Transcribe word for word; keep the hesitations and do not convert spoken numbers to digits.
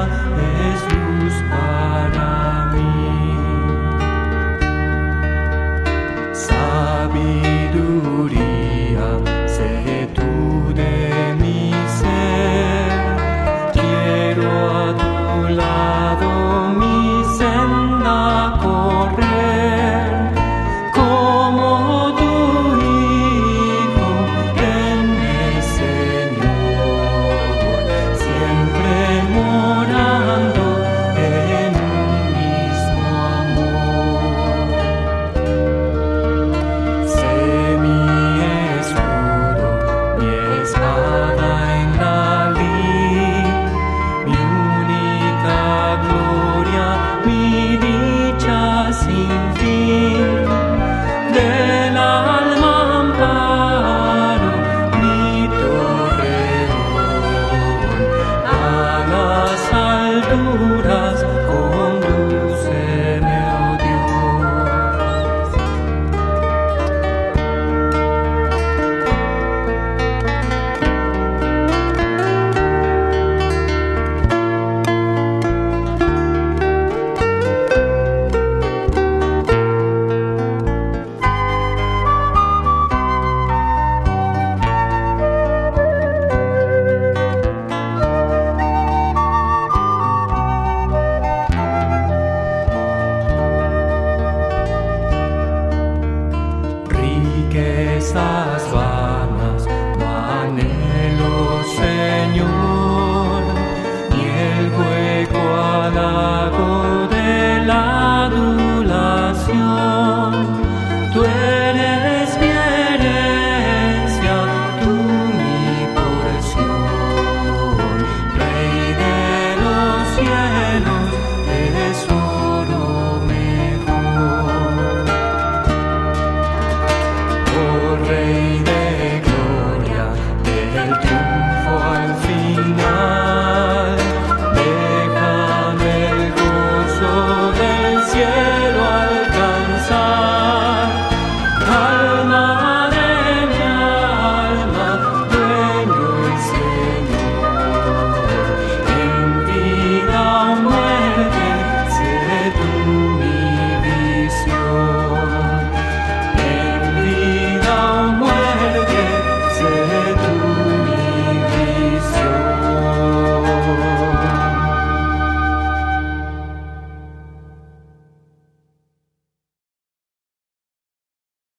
es luz para mí. Sabiduría, sé tú de mi ser. Quiero a tu lado mi senda correr. Como tu Hijo, venme, Señor, siempre morando en un mismo amor. Sé mi escudo, mi espada en la lid, mi única gloria, mi dicha sin fin. Del alma amparo, mi torreón, a las alturas